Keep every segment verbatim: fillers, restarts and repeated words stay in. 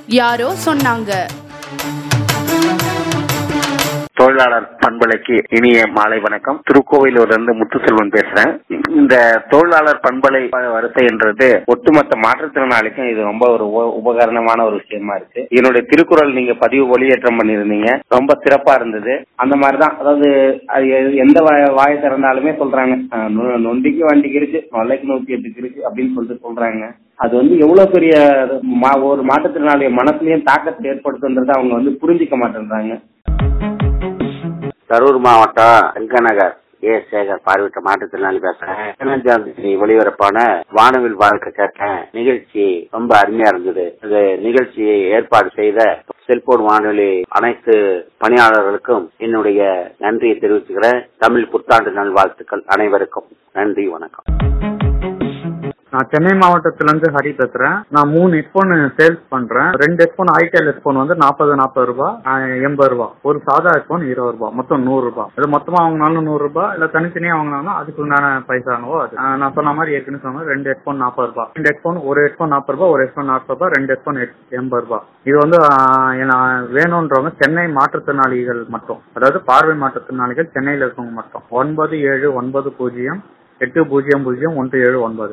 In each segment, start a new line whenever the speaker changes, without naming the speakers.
யாரோ சொன்னாங்க.
தொழிலாளர் பண்பலைக்கு இனிய மாலை வணக்கம். திருக்கோவிலூர்ல முத்துசெல்வன் பேசுறேன். இந்த தொழிலாளர் பண்பலை வரிசை என்றது ஒட்டுமொத்த மாற்றுத்திறனாளிக்கும் இது ரொம்ப ஒரு உபகரணமான ஒரு விஷயமா இருக்கு. என்னுடைய திருக்குறள் நீங்க பதிவு ஒளியேற்றம் பண்ணிருந்தீங்க, ரொம்ப சிறப்பா இருந்தது. அந்த மாதிரிதான், அதாவது எந்த வாயை திறந்தாலுமே சொல்றாங்க, நொண்டிக்கு வண்டிக்கு இருக்கு, நொல்லைக்கு நூத்தி எட்டுக்கு இருக்கு அப்படின்னு சொல்லிட்டு சொல்றாங்க. அது வந்து எவ்வளவு பெரிய ஒரு மாற்றுத்திறனாளிய மனசுலயும் தாக்கத்தை ஏற்படுத்துன்றது அவங்க வந்து புரிஞ்சிக்க மாட்டேன்றாங்க.
கரூர் மாவட்டம் எங்கநகர் ஏ சேகர் பார்வையிட்ட மாற்றுத்திறனாளி பேசுறேன். பதினஞ்சாம் தேதி ஒளிபரப்பான வானவில் வாழ்க்கை கேட்டேன். நிகழ்ச்சி ரொம்ப அருமையா இருந்தது. இந்த நிகழ்ச்சியை ஏற்பாடு செய்த செல்போன் வானொலி அனைத்து பணியாளர்களுக்கும் என்னுடைய நன்றியை தெரிவிச்சுக்கிறேன். தமிழ் புத்தாண்டு நல்வாழ்த்துக்கள் அனைவருக்கும். நன்றி, வணக்கம்.
நான் சென்னை மாவட்டத்துல இருந்து ஹரி பேசுறேன். நான் மூணு ஹெட்போன் சேல்ஸ் பண்றேன். ரெண்டு ஹெட்போன் ஐடெல் ஹெட்போன் வந்து நாற்பது நாற்பது ரூபாய் எண்பது ரூபாய். ஒரு சாதா ஹெட்போன் இருபது ரூபாய், மொத்தம் நூறு ரூபாய். இது மொத்தமா வாங்கினாலும் நூறு ரூபாய், இல்ல தனித்தனியா வாங்கினாலும் அதுக்கு உண்டான பைசானவோ அது. நான் சொன்ன மாதிரி ஏற்கனவே சொன்ன ரெண்டு ஹெட்போன் நாற்பது ரூபாய், ரெண்டு ஹெட்போன் ஒரு ஹெட்போன் நாற்பது ரூபாய், ஒரு ஹெட்போன் நாற்பது ரூபாய், ரெண்டு ஹெட்போன் எண்பது ரூபாய். இது வந்து வேணும்ன்றவங்க சென்னை மாற்றுத்திறனாளிகள் மட்டும், அதாவது பார்வை மாற்றுத்திறனாளிகள் சென்னையில இருக்கவங்க மட்டும். ஒன்பது ஏழு ஒன்பது பூஜ்ஜியம் எட்டு பூஜ்ஜியம் பூஜ்ஜியம் ஒன்று ஏழு ஒன்பது.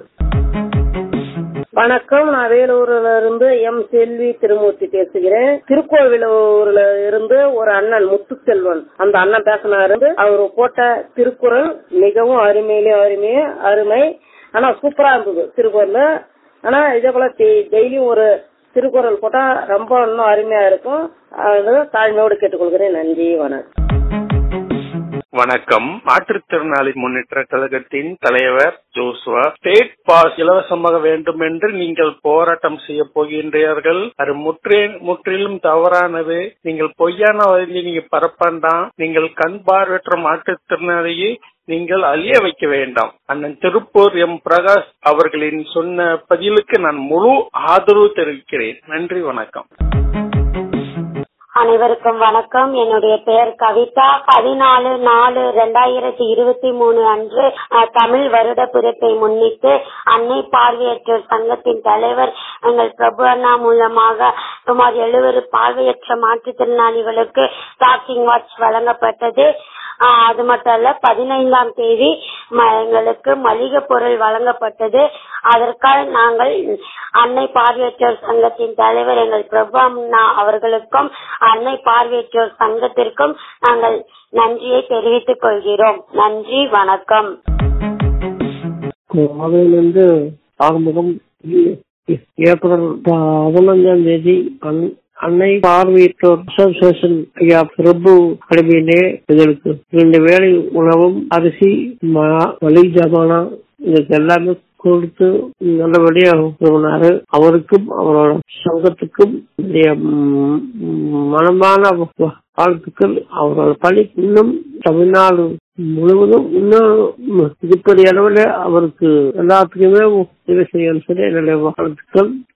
வணக்கம். நான் வேலூர்ல இருந்து எம் செல்வி திருமூர்த்தி பேசுகிறேன். திருக்கோவிலூர்ல இருந்து ஒரு அண்ணன் முத்துசெல்வன், அந்த அண்ணன் பேசினாரு. அவர் போட்ட திருக்குறள் மிகவும் அருமையிலே அருமையே அருமை. ஆனா சூப்பரா இருந்தது திருக்குறள். ஆனா இதே போல டெய்லியும் ஒரு திருக்குறள் போட்டா ரொம்ப இன்னும் அருமையா இருக்கும். அது தாழ்மையோடு கேட்டுக்கொள்கிறேன். நன்றி, வணக்கம்.
வணக்கம். மாற்றுத்திறனாளி முன்னேற்ற கழகத்தின் தலைவர் ஜோசுவா. ஸ்டேட் பாஸ் இலவசமாக வேண்டும் என்று நீங்கள் போராட்டம் செய்ய போகின்றீர்கள். அது முற்றி முற்றிலும் தவறானது. நீங்கள் பொய்யான வழியை நீங்க பரப்பாண்டாம். நீங்கள் கண் பார்வையற்ற மாற்றுத்திறனாளியை நீங்கள் அழிய வைக்க வேண்டாம். அண்ணன் திருப்பூர் எம் பிரகாஷ் அவர்களின் சொன்ன பதிலுக்கு நான் முழு ஆதரவு தெரிவிக்கிறேன். நன்றி, வணக்கம்.
அனைவருக்கும் வணக்கம். என்னுடைய பெயர் கவிதா. பதினாலு நாலு ரெண்டாயிரத்தி இருபத்தி மூணு அன்று தமிழ் வருட பிறப்பை முன்னிட்டு அன்னை பார்வையற்றோர் சங்கத்தின் தலைவர் எங்கள் பிரபு அண்ணா மூலமாக சுமார் எழுபது பார்வையற்ற மாற்றுத்திறனாளிகளுக்கு டாக்கிங் வாட்ச் வழங்கப்பட்டது. அது மட்டும் அல்ல, பதினைந்தாம் தேதி எங்களுக்கு மளிகை பொருள் வழங்கப்பட்டது. அதற்காக நாங்கள் அன்னை பார்வையற்றோர் சங்கத்தின் தலைவர் எங்கள் பிரபு அண்ணா அவர்களுக்கும் அன்னை பார்வையற்றோர் சங்கத்திற்கும் நாங்கள் நன்றியை தெரிவித்துக் கொள்கிறோம். நன்றி, வணக்கம்.
கோவையிலிருந்து ஆறுமுகம். ஏப்ரல் பதினஞ்சாம் தேதி அன்னை பார்வையற்றோர் அசோசியேஷன் ஐயா பிரபு தலைமையிலே எங்களுக்கு ரெண்டு வேளை உணவும் அரிசி மளிகை ஜாமானா இதுக்கு எல்லாமே கொடுத்து நல்லபடியா போனாரு. அவருக்கும் அவரோட சங்கத்துக்கும் மனமான வாழ்த்துக்கள். அவரோட பணி இன்னும் தமிழ்நாடு முழுவதும் இன்னும் இதுபடி அளவில் அவருக்கு எல்லாத்துக்குமே உதவி செய்யணும் சொல்லி என்னுடைய வாழ்த்துக்கள்.